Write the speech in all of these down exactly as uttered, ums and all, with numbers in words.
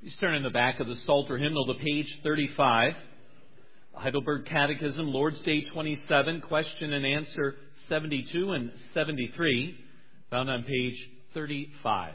Please turn in the back of the Psalter hymnal to page thirty-five. Heidelberg Catechism, Lord's Day twenty-seven, question and answer seventy-two and seventy-three, found on page thirty-five.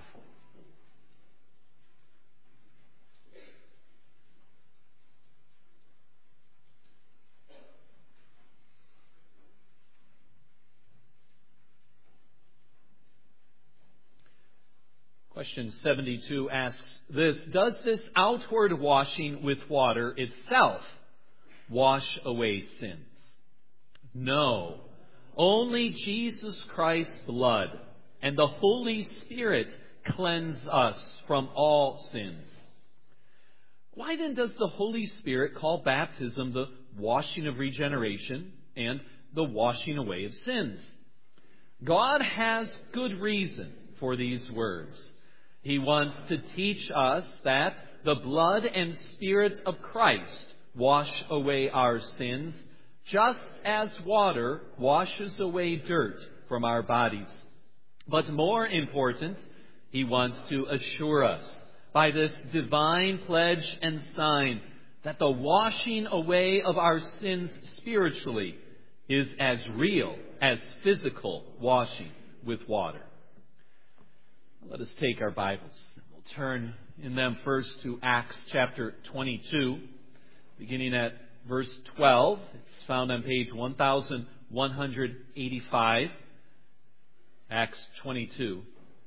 Question seventy-two asks this: does this outward washing with water itself wash away sins? No. Only Jesus Christ's blood and the Holy Spirit cleanse us from all sins. Why then does the Holy Spirit call baptism the washing of regeneration and the washing away of sins? God has good reason for these words. He wants to teach us that the blood and Spirit of Christ wash away our sins, just as water washes away dirt from our bodies. But more important, He wants to assure us by this divine pledge and sign that the washing away of our sins spiritually is as real as physical washing with water. Let us take our Bibles. We'll turn in them first to Acts chapter twenty-two, beginning at verse twelve. It's found on page one thousand one hundred eighty-five. Acts twenty-two.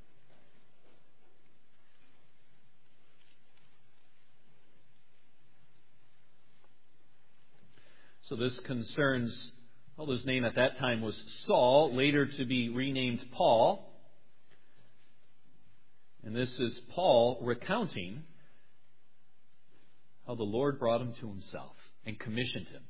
So this concerns, well, his name at that time was Saul, later to be renamed Paul. And this is Paul recounting how the Lord brought him to himself and commissioned him.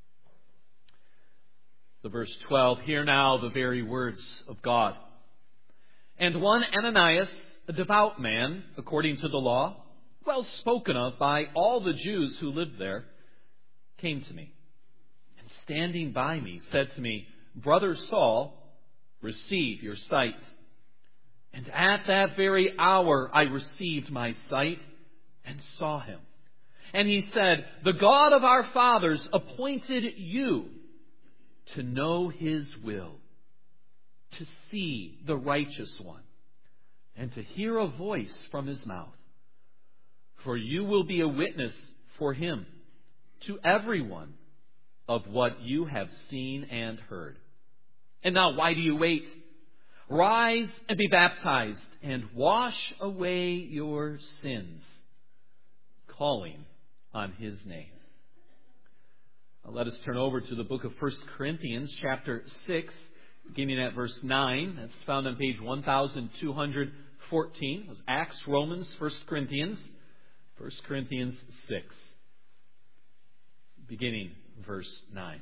The verse twelve, hear now the very words of God. And one Ananias, a devout man, according to the law, well spoken of by all the Jews who lived there, came to me, and standing by me said to me, Brother Saul, receive your sight. And at that very hour I received my sight and saw him. And he said, the God of our fathers appointed you to know His will, to see the righteous one, and to hear a voice from His mouth. For you will be a witness for Him to everyone of what you have seen and heard. And now why do you wait? Rise and be baptized and wash away your sins, calling on His name. Now let us turn over to the book of First Corinthians chapter six, beginning at verse nine. That's found on page one thousand two hundred fourteen. It was Acts, Romans, First Corinthians, First Corinthians six, beginning verse nine.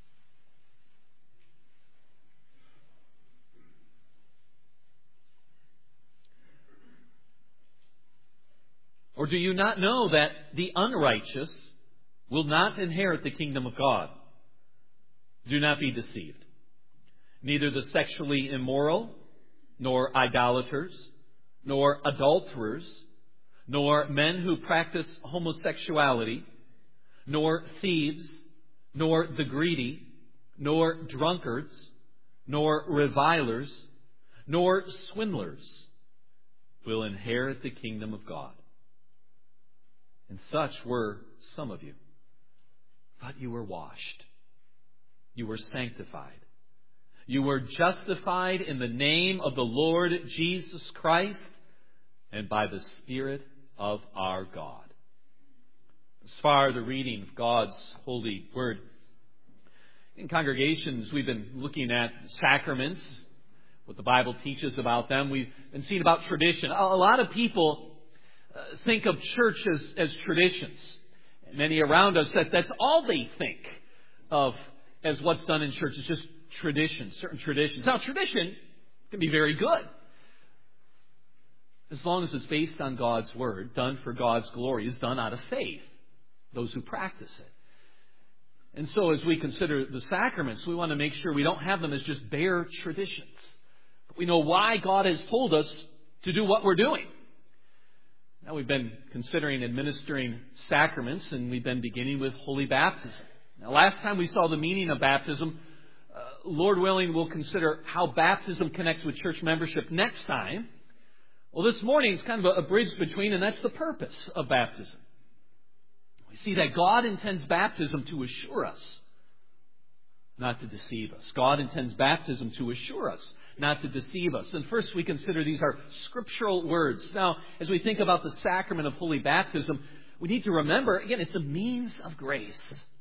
Or do you not know that the unrighteous will not inherit the kingdom of God? Do not be deceived. Neither the sexually immoral, nor idolaters, nor adulterers, nor men who practice homosexuality, nor thieves, nor the greedy, nor drunkards, nor revilers, nor swindlers will inherit the kingdom of God. And such were some of you. But you were washed. You were sanctified. You were justified in the name of the Lord Jesus Christ and by the Spirit of our God. As far as the reading of God's holy word. In congregations, we've been looking at sacraments, what the Bible teaches about them. We've been seeing about tradition. A lot of people think of church as, as traditions. Many around us, that that's all they think of as what's done in church. It's just traditions, certain traditions. Now, tradition can be very good, as long as it's based on God's Word, done for God's glory, is done out of faith, those who practice it. And so as we consider the sacraments, we want to make sure we don't have them as just bare traditions. But we know why God has told us to do what we're doing. Now, we've been considering administering sacraments, and we've been beginning with holy baptism. Now, last time we saw the meaning of baptism. Uh, Lord willing, we'll consider how baptism connects with church membership next time. Well, this morning is kind of a, a bridge between, and that's the purpose of baptism. We see that God intends baptism to assure us, not to deceive us. God intends baptism to assure us, not to deceive us. And first we consider these are scriptural words. Now, as we think about the sacrament of holy baptism, we need to remember, again, it's a means of grace.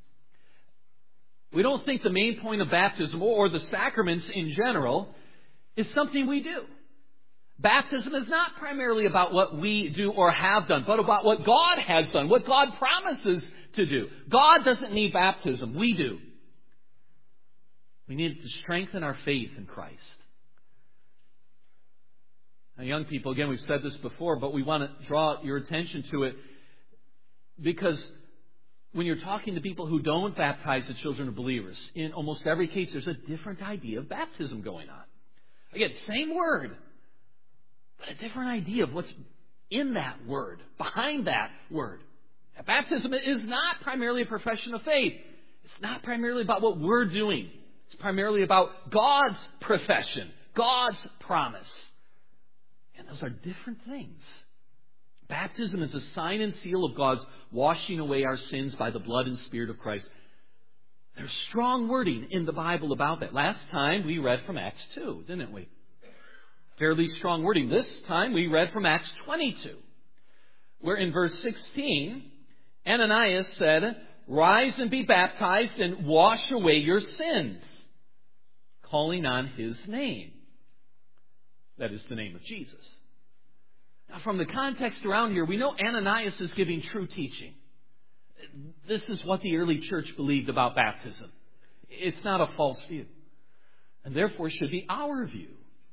We don't think the main point of baptism or the sacraments in general is something we do. Baptism is not primarily about what we do or have done, but about what God has done, what God promises to do. God doesn't need baptism. We do. We need it to strengthen our faith in Christ. Now, young people, again, we've said this before, but we want to draw your attention to it because when you're talking to people who don't baptize the children of believers, in almost every case, there's a different idea of baptism going on. Again, same word, but a different idea of what's in that word, behind that word. Baptism is not primarily a profession of faith. It's not primarily about what we're doing. It's primarily about God's profession, God's promise. And those are different things. Baptism is a sign and seal of God's washing away our sins by the blood and Spirit of Christ. There's strong wording in the Bible about that. Last time we read from Acts two, didn't we? Fairly strong wording. This time we read from Acts twenty-two, where in verse sixteen, Ananias said, "Rise and be baptized and wash away your sins," calling on his name. That is the name of Jesus. Now, from the context around here, we know Ananias is giving true teaching. This is what the early church believed about baptism. It's not a false view. And therefore should be our view.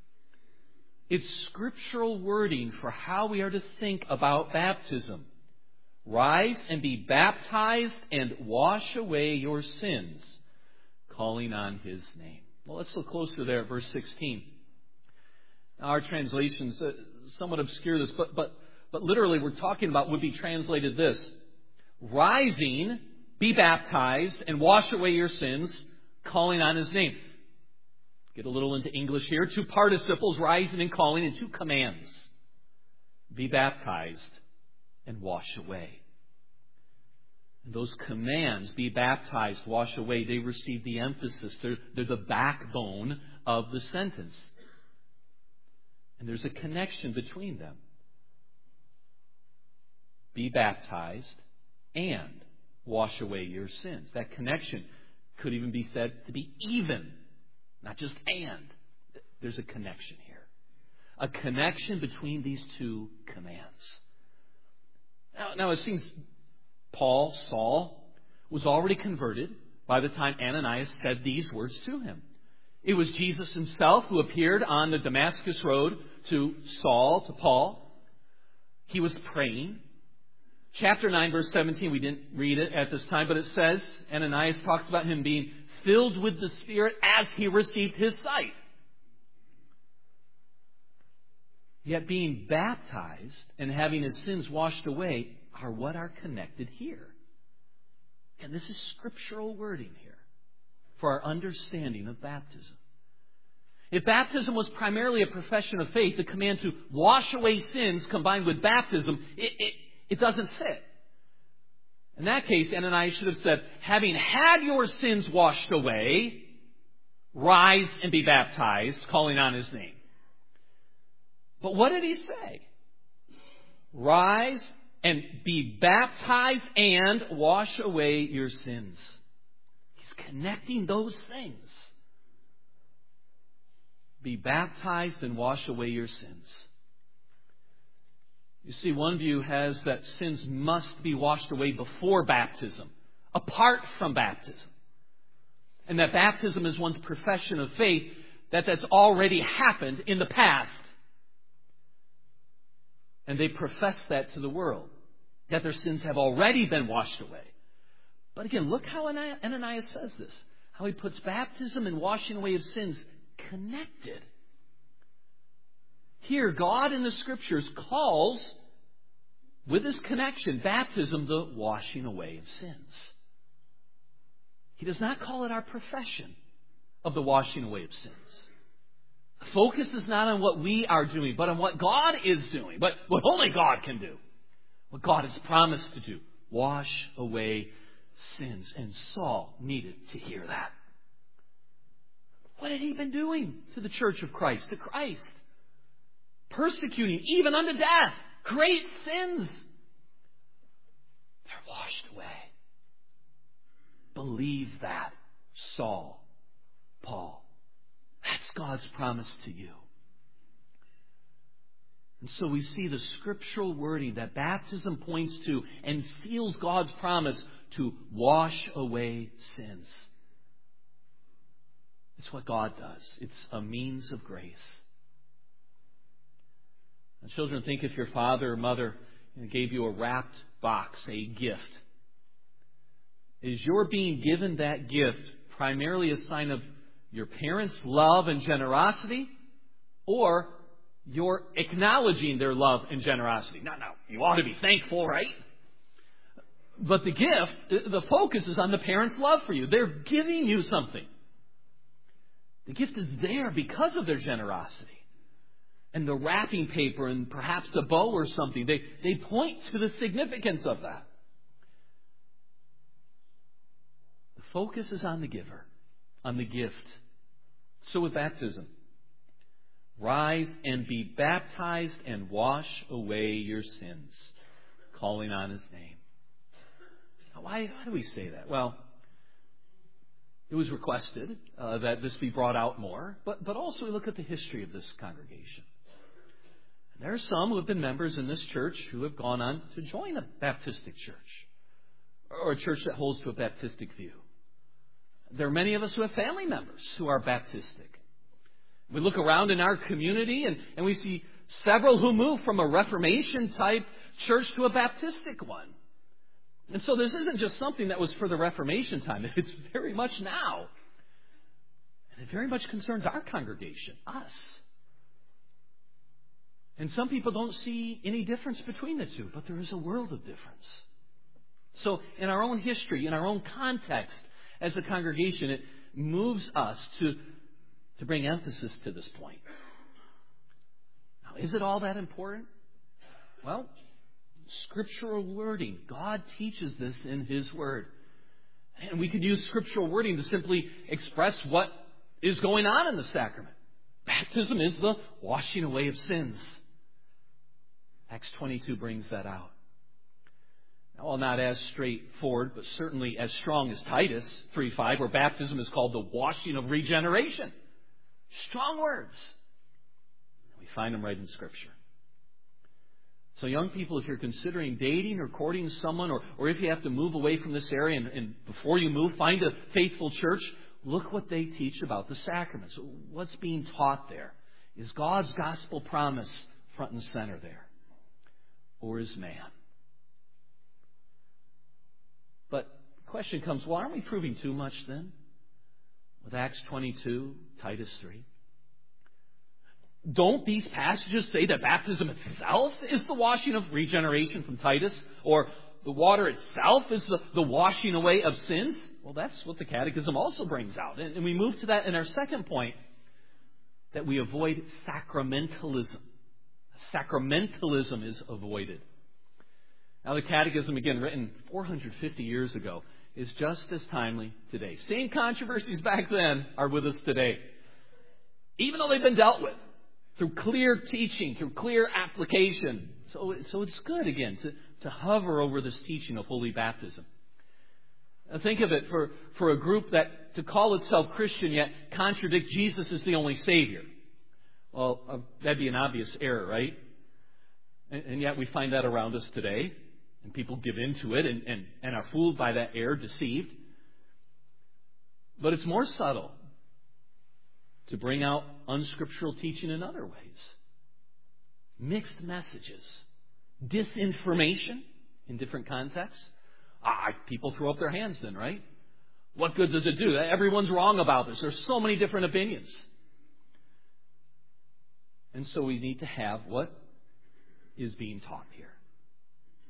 It's scriptural wording for how we are to think about baptism. Rise and be baptized and wash away your sins, calling on his name. Well, let's look closer there at verse sixteen. Our translations uh, somewhat obscure this, but, but, but literally we're talking about would be translated this: rising, be baptized, and wash away your sins, calling on his name. Get a little into English here. Two participles, rising and calling, and two commands. Be baptized and wash away. And those commands, be baptized, wash away, they receive the emphasis. They're, they're the backbone of the sentence. And there's a connection between them. Be baptized and wash away your sins. That connection could even be said to be even, not just and. There's a connection here. A connection between these two commands. Now, now it seems Paul, Saul, was already converted by the time Ananias said these words to him. It was Jesus himself who appeared on the Damascus road to Saul, to Paul. He was praying. Chapter nine, verse seventeen, we didn't read it at this time, but it says, Ananias talks about him being filled with the Spirit as he received his sight. Yet being baptized and having his sins washed away are what are connected here. And this is scriptural wording here for our understanding of baptism. If baptism was primarily a profession of faith, the command to wash away sins combined with baptism, it, it, it doesn't fit. In that case, Ananias should have said, having had your sins washed away, rise and be baptized, calling on his name. But what did he say? Rise and be baptized and wash away your sins. He's connecting those things. Be baptized and wash away your sins. You see, one view has that sins must be washed away before baptism, apart from baptism. And that baptism is one's profession of faith, that that's already happened in the past. And they profess that to the world, that their sins have already been washed away. But again, look how Ananias says this, how he puts baptism and washing away of sins connected. Here, God in the Scriptures calls with this connection, baptism, the washing away of sins. He does not call it our profession of the washing away of sins. The focus is not on what we are doing, but on what God is doing, but what only God can do. What God has promised to do. Wash away sins. And Saul needed to hear that. What had he been doing to the church of Christ, to Christ? Persecuting, even unto death, great sins. They're washed away. Believe that, Saul, Paul. That's God's promise to you. And so we see the scriptural wording that baptism points to and seals God's promise to wash away sins. It's what God does. It's a means of grace. And children, think if your father or mother gave you a wrapped box, a gift. Is your being given that gift primarily a sign of your parents' love and generosity, or you're acknowledging their love and generosity? Now, now, you ought to be thankful, right? But the gift, the focus is on the parents' love for you. They're giving you something. The gift is there because of their generosity. And the wrapping paper and perhaps a bow or something, they, they point to the significance of that. The focus is on the giver, on the gift. So with baptism, rise and be baptized and wash away your sins, calling on His name. Now, why, why do we say that? Well, it was requested uh, that this be brought out more, but, but also we look at the history of this congregation. And there are some who have been members in this church who have gone on to join a Baptistic church, or a church that holds to a Baptistic view. There are many of us who have family members who are Baptistic. We look around in our community and, and we see several who move from a Reformation-type church to a Baptistic one. And so this isn't just something that was for the Reformation time. It's very much now. And it very much concerns our congregation, us. And some people don't see any difference between the two, but there is a world of difference. So in our own history, in our own context as a congregation, it moves us to, to bring emphasis to this point. Now, is it all that important? Well, scriptural wording. God teaches this in His Word. And we could use scriptural wording to simply express what is going on in the sacrament. Baptism is the washing away of sins. Acts twenty-two brings that out. Now, while not as straightforward, but certainly as strong as Titus three five, where baptism is called the washing of regeneration. Strong words. We find them right in Scripture. So young people, if you're considering dating or courting someone, or, or if you have to move away from this area and, and before you move, find a faithful church, look what they teach about the sacraments. What's being taught there? Is God's gospel promise front and center there? Or is man? But the question comes, well, aren't we proving too much then? With Acts twenty-two, Titus three. Don't these passages say that baptism itself is the washing of regeneration from Titus? Or the water itself is the, the washing away of sins? Well, that's what the Catechism also brings out. And, and we move to that in our second point, that we avoid sacramentalism. Sacramentalism is avoided. Now, the Catechism, again, written four hundred fifty years ago, is just as timely today. Same controversies back then are with us today, even though they've been dealt with through clear teaching, through clear application. So, so it's good, again, to, to hover over this teaching of holy baptism. Now think of it for, for a group that, to call itself Christian, yet contradict Jesus as the only Savior. Well, uh, that'd be an obvious error, right? And, and yet we find that around us today. And people give into it and, and, and are fooled by that error, deceived. But it's more subtle to bring out unscriptural teaching in other ways. Mixed messages. Disinformation in different contexts. Ah, people throw up their hands then, right? What good does it do? Everyone's wrong about this. There's so many different opinions. And so we need to have what is being taught here.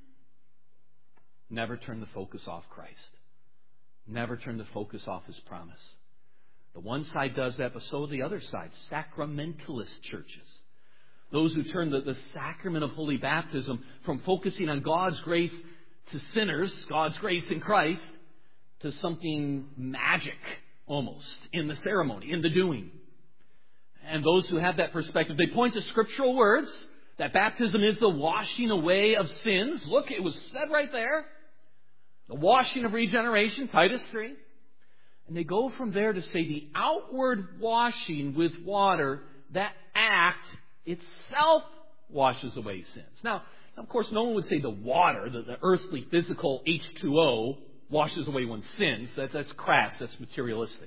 never turn the focus off Christ. Never turn the focus off His promise. The one side does that, but so do the other side. Sacramentalist churches. Those who turn the, the sacrament of holy baptism from focusing on God's grace to sinners, God's grace in Christ, to something magic almost in the ceremony, in the doing. And those who have that perspective, they point to scriptural words that baptism is the washing away of sins. Look, it was said right there. The washing of regeneration, Titus three. And they go from there to say the outward washing with water, that act itself washes away sins. Now, of course, no one would say the water, the, the earthly, physical H two O, washes away one's sins. That, that's crass. That's materialistic.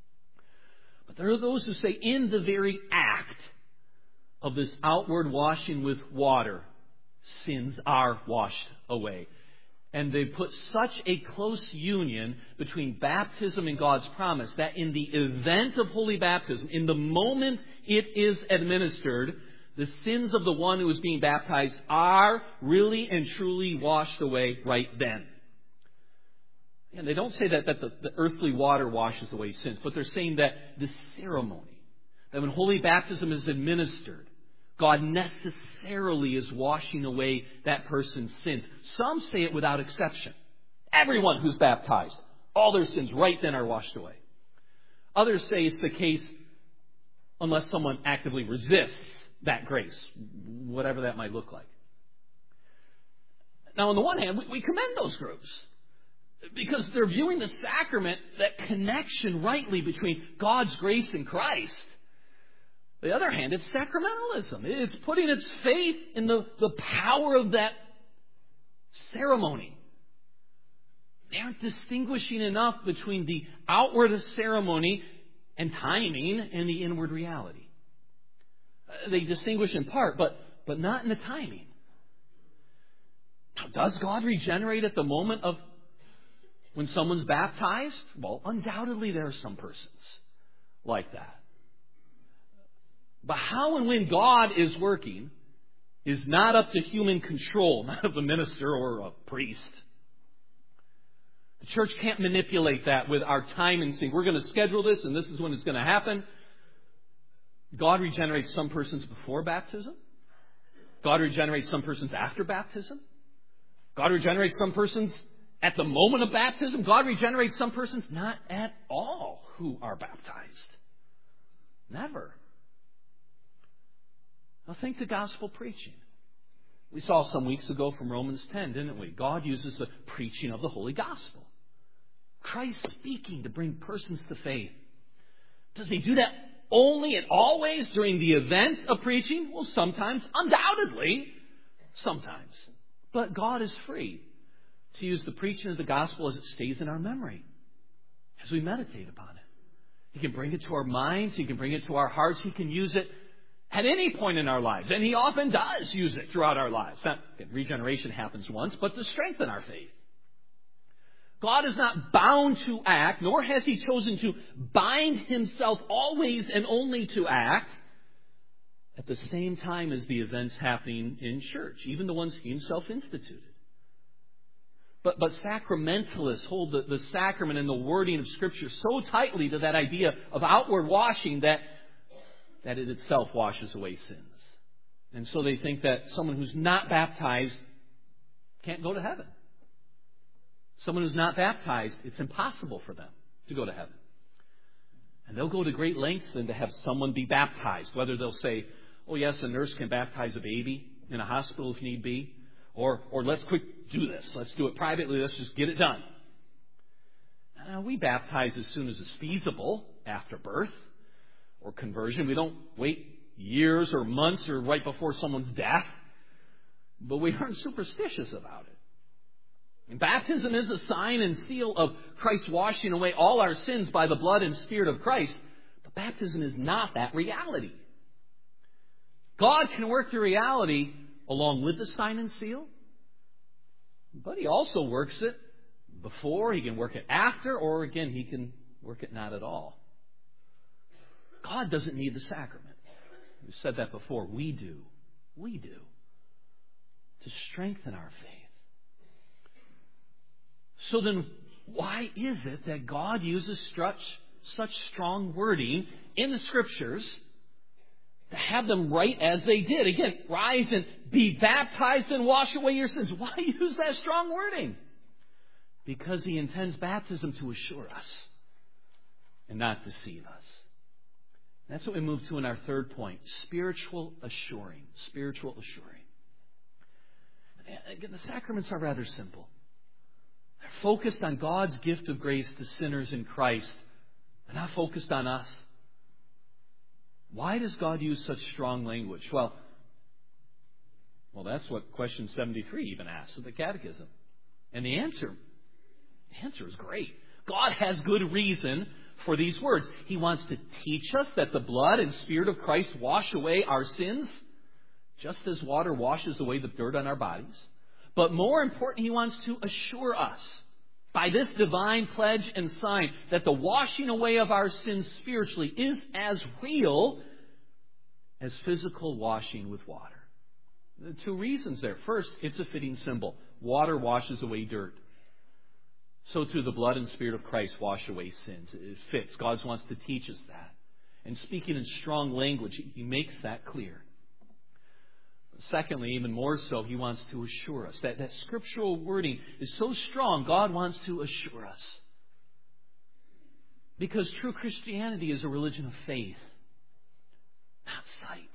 But there are those who say in the very act of this outward washing with water, sins are washed away. And they put such a close union between baptism and God's promise that in the event of holy baptism, in the moment it is administered, the sins of the one who is being baptized are really and truly washed away right then. And they don't say that, that the, the earthly water washes away sins, but they're saying that the ceremony, that when holy baptism is administered, God necessarily is washing away that person's sins. Some say it without exception. Everyone who's baptized, all their sins right then are washed away. Others say it's the case unless someone actively resists that grace, whatever that might look like. Now, on the one hand, we, we commend those groups because they're viewing the sacrament, that connection rightly between God's grace and Christ. On the other hand, it's sacramentalism. It's putting its faith in the, the power of that ceremony. They aren't distinguishing enough between the outward ceremony and timing and the inward reality. They distinguish in part, but, but not in the timing. Does God regenerate at the moment of when someone's baptized? Well, undoubtedly there are some persons like that. But how and when God is working is not up to human control, not of a minister or a priest. The church can't manipulate that with our time and say, we're going to schedule this and this is when it's going to happen. God regenerates some persons before baptism. God regenerates some persons after baptism. God regenerates some persons at the moment of baptism. God regenerates some persons not at all who are baptized. Never. Now think to gospel preaching. We saw some weeks ago from Romans ten, didn't we? God uses the preaching of the Holy Gospel. Christ speaking to bring persons to faith. Does He do that only and always during the event of preaching? Well, sometimes, undoubtedly, sometimes. But God is free to use the preaching of the gospel as it stays in our memory, as we meditate upon it. He can bring it to our minds. He can bring it to our hearts. He can use it at any point in our lives. And He often does use it throughout our lives. Not, regeneration happens once, but to strengthen our faith. God is not bound to act, nor has He chosen to bind Himself always and only to act at the same time as the events happening in church, even the ones He Himself instituted. But, but sacramentalists hold the, the sacrament and the wording of Scripture so tightly to that idea of outward washing that, that it itself washes away sins. And so they think that someone who's not baptized can't go to heaven. Someone who's not baptized, it's impossible for them to go to heaven. And they'll go to great lengths then to have someone be baptized. Whether they'll say, oh yes, a nurse can baptize a baby in a hospital if need be. Or, or let's quick do this. Let's do it privately. Let's just get it done. Now, we baptize as soon as it's feasible after birth or conversion. We don't wait years or months or right before someone's death. But we aren't superstitious about it. And baptism is a sign and seal of Christ washing away all our sins by the blood and Spirit of Christ. But baptism is not that reality. God can work the reality along with the sign and seal, but He also works it before, He can work it after, or again, He can work it not at all. God doesn't need the sacrament. We've said that before. We do. We do. To strengthen our faith. So then, why is it that God uses such, such strong wording in the Scriptures to have them write as they did? Again, rise and be baptized and wash away your sins. Why use that strong wording? Because He intends baptism to assure us and not deceive us. That's what we move to in our third point, spiritual assuring. Spiritual assuring. Again, the sacraments are rather simple. They're focused on God's gift of grace to sinners in Christ. They're not focused on us. Why does God use such strong language? Well, well, that's what question seventy-three even asks of the Catechism. And the answer, the answer is great. God has good reason for these words. He wants to teach us that the blood and Spirit of Christ wash away our sins, just as water washes away the dirt on our bodies. But more important, He wants to assure us by this divine pledge and sign that the washing away of our sins spiritually is as real as physical washing with water. The two reasons there. First, it's a fitting symbol. Water washes away dirt. So too the blood and Spirit of Christ wash away sins. It fits. God wants to teach us that. And speaking in strong language, He makes that clear. Secondly, even more so, He wants to assure us. That, that scriptural wording is so strong, God wants to assure us. Because true Christianity is a religion of faith, not sight.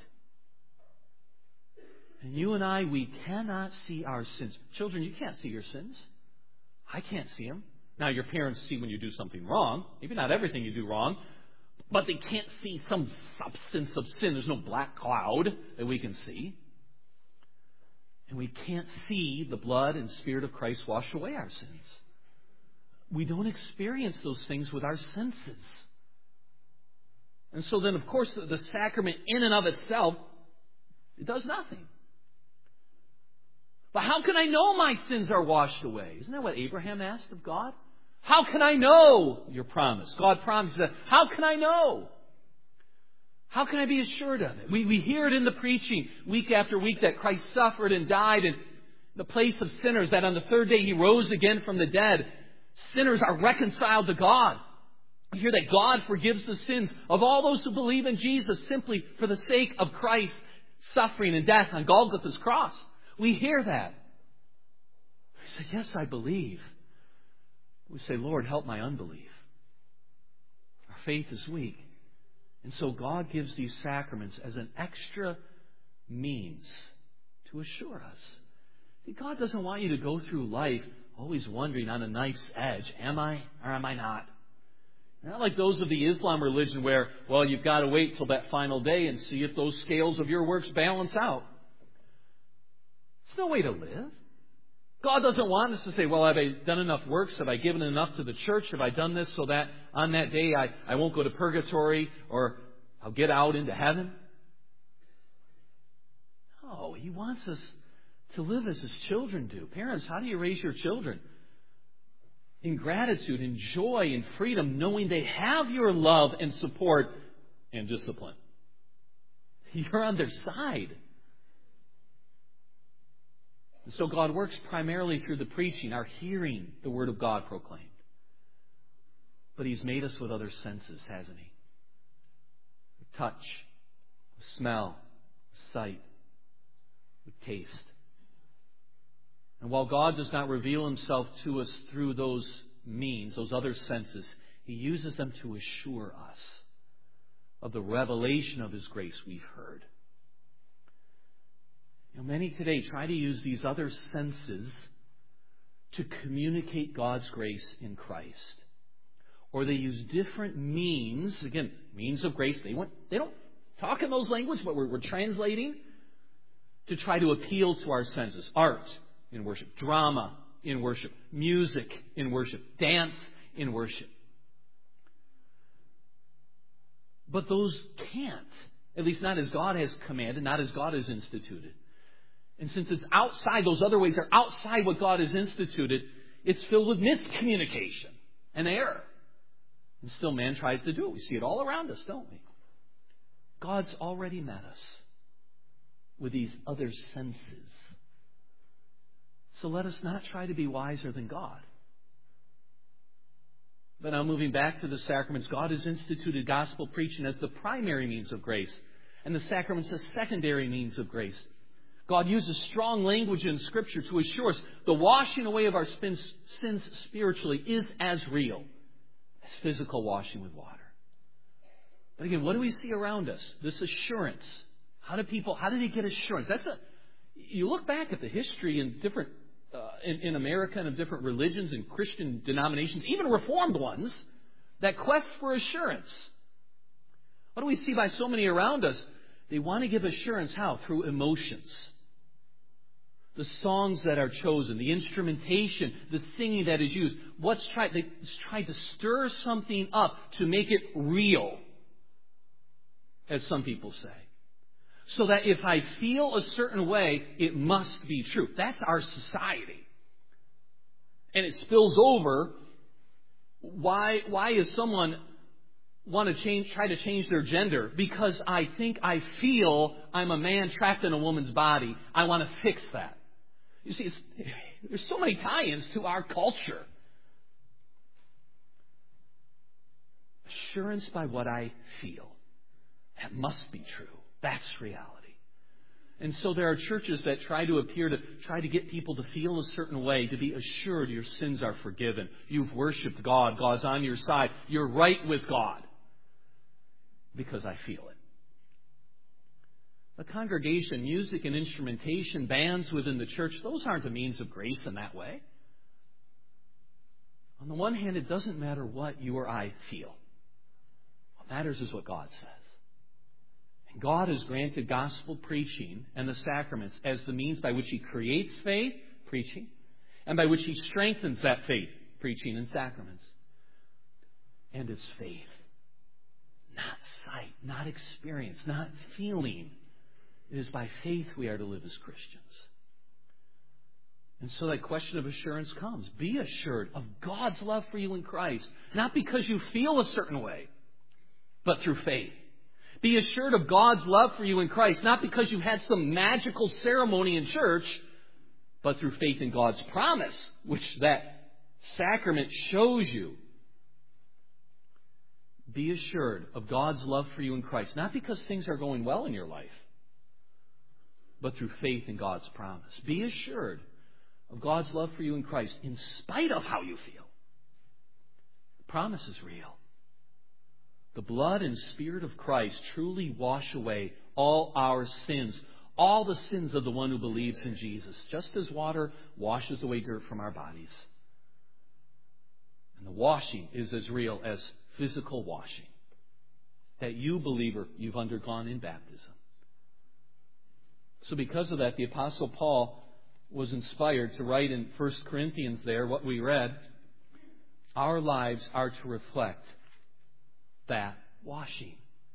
And you and I, we cannot see our sins. Children, you can't see your sins. I can't see them. Now, your parents see when you do something wrong. Maybe not everything you do wrong. But they can't see some substance of sin. There's no black cloud that we can see. And we can't see the blood and Spirit of Christ wash away our sins. We don't experience those things with our senses. And so then, of course, the sacrament in and of itself, it does nothing. But how can I know my sins are washed away? Isn't that what Abraham asked of God? How can I know your promise? God promised that. How can I know? How can I be assured of it? We, we hear it in the preaching week after week that Christ suffered and died in the place of sinners, that on the third day He rose again from the dead. Sinners are reconciled to God. We hear that God forgives the sins of all those who believe in Jesus simply for the sake of Christ's suffering and death on Golgotha's cross. We hear that. We say, yes, I believe. We say, Lord, help my unbelief. Our faith is weak. And so God gives these sacraments as an extra means to assure us. See, God doesn't want you to go through life always wondering on a knife's edge, am I or am I not? Not like those of the Islam religion where, well, you've got to wait till that final day and see if those scales of your works balance out. It's no way to live. God doesn't want us to say, well, have I done enough works? Have I given enough to the church? Have I done this so that on that day I, I won't go to purgatory or I'll get out into heaven? No, He wants us to live as His children do. Parents, how do you raise your children? In gratitude, in joy, in freedom, knowing they have your love and support and discipline. You're on their side. And so God works primarily through the preaching, our hearing the Word of God proclaimed. But He's made us with other senses, hasn't He? With touch, with smell, with sight, with taste. And while God does not reveal Himself to us through those means, those other senses, He uses them to assure us of the revelation of His grace we've heard. You know, many today try to use these other senses to communicate God's grace in Christ. Or they use different means, again, means of grace. They, want, they don't talk in those languages, but we're, we're translating to try to appeal to our senses. Art in worship, drama in worship, music in worship, dance in worship. But those can't, at least not as God has commanded, not as God has instituted. And since it's outside, those other ways are outside what God has instituted, it's filled with miscommunication and error. And still man tries to do it. We see it all around us, don't we? God's already met us with these other senses. So let us not try to be wiser than God. But now moving back to the sacraments, God has instituted gospel preaching as the primary means of grace, and the sacraments as secondary means of grace. God uses strong language in Scripture to assure us the washing away of our sins spiritually is as real as physical washing with water. But again, what do we see around us? This assurance. How do people, how do they get assurance? That's a, you look back at the history in different, uh, in, in America and of different religions and Christian denominations, even Reformed ones, that quest for assurance. What do we see by so many around us? They want to give assurance. How? Through emotions. The songs that are chosen, the instrumentation, the singing that is used. What's tried? They tried to stir something up to make it real, as some people say. So that if I feel a certain way, it must be true. That's our society. And it spills over. Why, why is someone want to change, try to change their gender? Because I think I feel I'm a man trapped in a woman's body. I want to fix that. You see, it's, there's so many tie-ins to our culture. Assurance by what I feel. That must be true. That's reality. And so there are churches that try to appear to try to get people to feel a certain way, to be assured your sins are forgiven. You've worshiped God. God's on your side. You're right with God. Because I feel it. The congregation, music and instrumentation, bands within the church, those aren't a means of grace in that way. On the one hand, it doesn't matter what you or I feel. What matters is what God says. And God has granted gospel preaching and the sacraments as the means by which He creates faith, preaching, and by which He strengthens that faith, preaching and sacraments. And it's faith. Not sight, not experience, not feeling. It is by faith we are to live as Christians. And so that question of assurance comes. Be assured of God's love for you in Christ. Not because you feel a certain way, but through faith. Be assured of God's love for you in Christ. Not because you had some magical ceremony in church, but through faith in God's promise, which that sacrament shows you. Be assured of God's love for you in Christ. Not because things are going well in your life, but through faith in God's promise. Be assured of God's love for you in Christ in spite of how you feel. The promise is real. The blood and Spirit of Christ truly wash away all our sins, all the sins of the one who believes in Jesus, just as water washes away dirt from our bodies. And the washing is as real as physical washing that you, believer, you've undergone in baptism. So because of that, the Apostle Paul was inspired to write in First Corinthians there, what we read, our lives are to reflect that washing.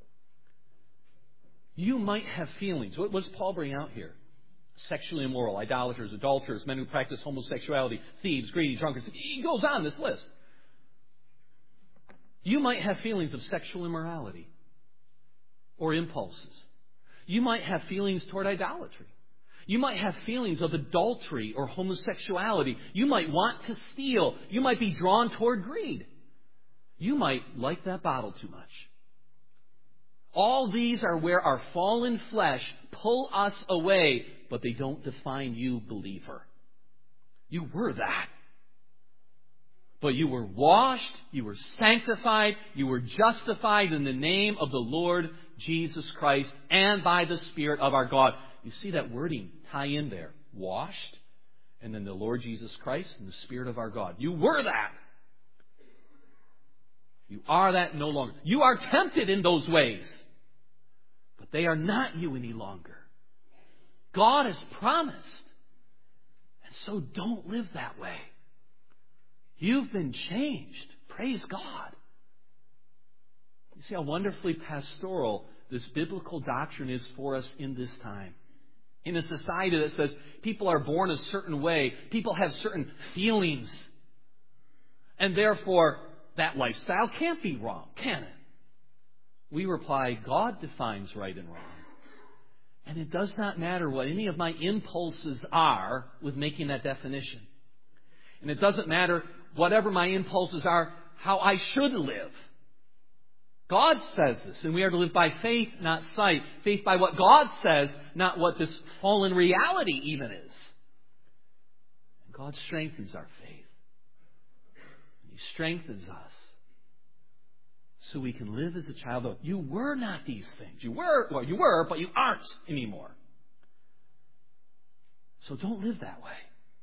You might have feelings. What does Paul bring out here? Sexually immoral, idolaters, adulterers, men who practice homosexuality, thieves, greedy, drunkards. He goes on this list. You might have feelings of sexual immorality or impulses. You might have feelings toward idolatry. You might have feelings of adultery or homosexuality. You might want to steal. You might be drawn toward greed. You might like that bottle too much. All these are where our fallen flesh pull us away, but they don't define you, believer. You were that. But you were washed, you were sanctified, you were justified in the name of the Lord Jesus Christ and by the Spirit of our God. You see that wording tie in there. Washed, and then the Lord Jesus Christ and the Spirit of our God. You were that. You are that no longer. You are tempted in those ways, but they are not you any longer. God has promised. And so don't live that way. You've been changed. Praise God. You see how wonderfully pastoral this biblical doctrine is for us in this time. In a society that says people are born a certain way, people have certain feelings, and therefore that lifestyle can't be wrong, can it? We reply, God defines right and wrong. And it does not matter what any of my impulses are with making that definition. And it doesn't matter whatever my impulses are how I should live. God says this, and we are to live by faith, not sight. Faith by what God says, not what this fallen reality even is. And God strengthens our faith. He strengthens us so we can live as a child of, you were not these things. You were, well, you were, but you aren't anymore. So don't live that way.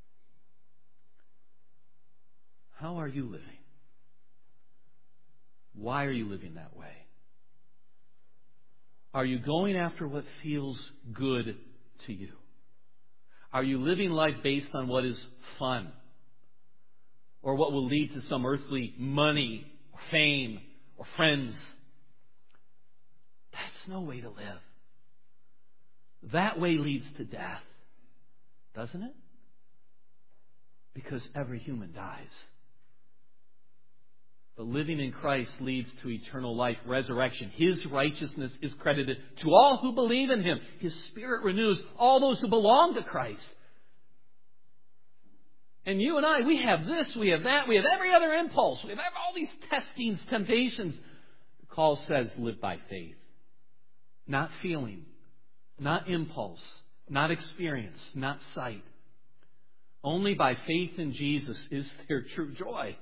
How are you living? Why are you living that way? Are you going after what feels good to you? Are you living life based on what is fun? Or what will lead to some earthly money, or fame, or friends? That's no way to live. That way leads to death, doesn't it? Because every human dies. But living in Christ leads to eternal life, resurrection. His righteousness is credited to all who believe in Him. His Spirit renews all those who belong to Christ. And you and I, we have this, we have that, we have every other impulse. We have all these testings, temptations. The call says, live by faith. Not feeling, not impulse, not experience, not sight. Only by faith in Jesus is there true joy.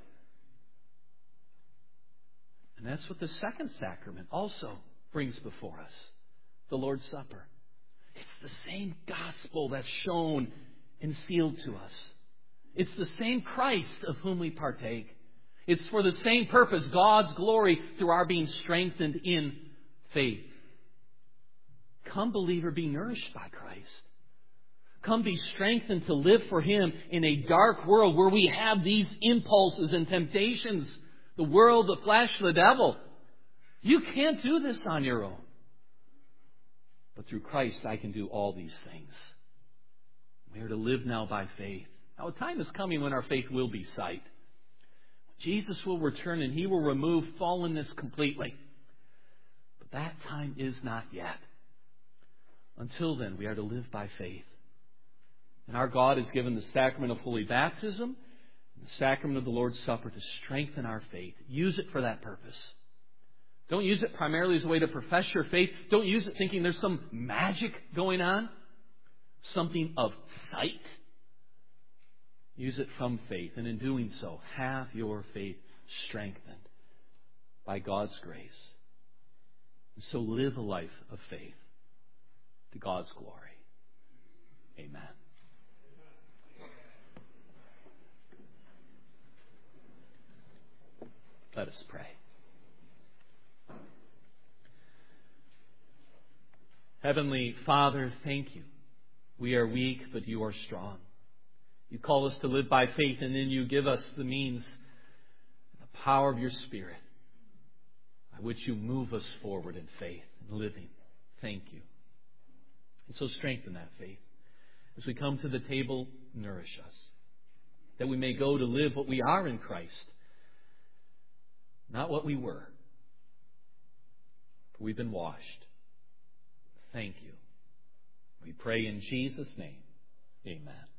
And that's what the second sacrament also brings before us, the Lord's Supper. It's the same gospel that's shown and sealed to us. It's the same Christ of whom we partake. It's for the same purpose, God's glory, through our being strengthened in faith. Come, believer, be nourished by Christ. Come be strengthened to live for Him in a dark world where we have these impulses and temptations. The world, the flesh, the devil. You can't do this on your own. But through Christ, I can do all these things. We are to live now by faith. Now, a time is coming when our faith will be sight. Jesus will return and He will remove fallenness completely. But that time is not yet. Until then, we are to live by faith. And our God has given the sacrament of holy baptism, the sacrament of the Lord's Supper, to strengthen our faith. Use it for that purpose. Don't use it primarily as a way to profess your faith. Don't use it thinking there's some magic going on. Something of sight. Use it from faith. And in doing so, have your faith strengthened by God's grace. And so live a life of faith to God's glory. Amen. Let us pray. Heavenly Father, thank You. We are weak, but You are strong. You call us to live by faith, and then You give us the means, the power of Your Spirit, by which You move us forward in faith and living. Thank You. And so strengthen that faith. As we come to the table, nourish us, that we may go to live what we are in Christ. Not what we were. For we've been washed. Thank You. We pray in Jesus' name. Amen.